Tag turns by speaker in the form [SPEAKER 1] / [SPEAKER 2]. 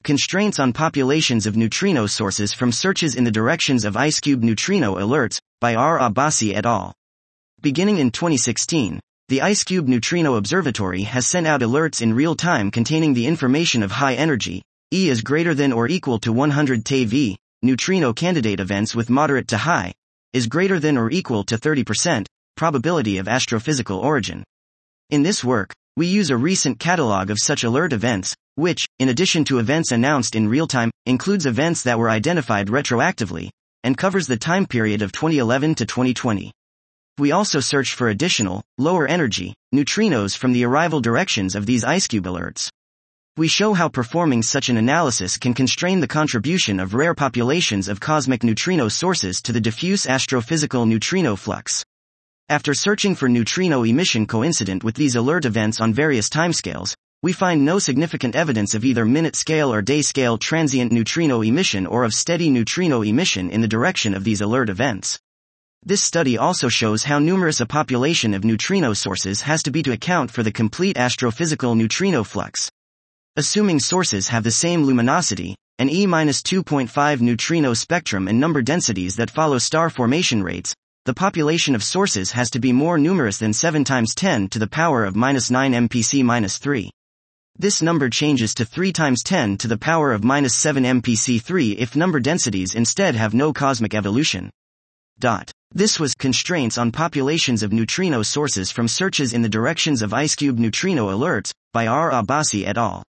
[SPEAKER 1] Constraints on populations of neutrino sources from searches in the directions of IceCube neutrino alerts, by R. Abbasi et al. Beginning in 2016, the IceCube Neutrino Observatory has sent out alerts in real time containing the information of high energy, E is greater than or equal to 100 TeV, neutrino candidate events with moderate to high, is greater than or equal to 30%, probability of astrophysical origin. In this work, we use a recent catalog of such alert events, which, in addition to events announced in real time, includes events that were identified retroactively, and covers the time period of 2011 to 2020. We also searched for additional, lower energy, neutrinos from the arrival directions of these IceCube alerts. We show how performing such an analysis can constrain the contribution of rare populations of cosmic neutrino sources to the diffuse astrophysical neutrino flux. After searching for neutrino emission coincident with these alert events on various timescales, we find no significant evidence of either minute-scale or day-scale transient neutrino emission or of steady neutrino emission in the direction of these alert events. This study also shows how numerous a population of neutrino sources has to be to account for the complete astrophysical neutrino flux. Assuming sources have the same luminosity, an E-2.5 neutrino spectrum and number densities that follow star formation rates, the population of sources has to be more numerous than 7 times 10 to the power of -9 mpc-3. This number changes to 3 times 10 to the power of -7 mpc-3 if number densities instead have no cosmic evolution. This was Constraints on Populations of Neutrino Sources from Searches in the Directions of IceCube Neutrino Alerts, by R. Abbasi et al.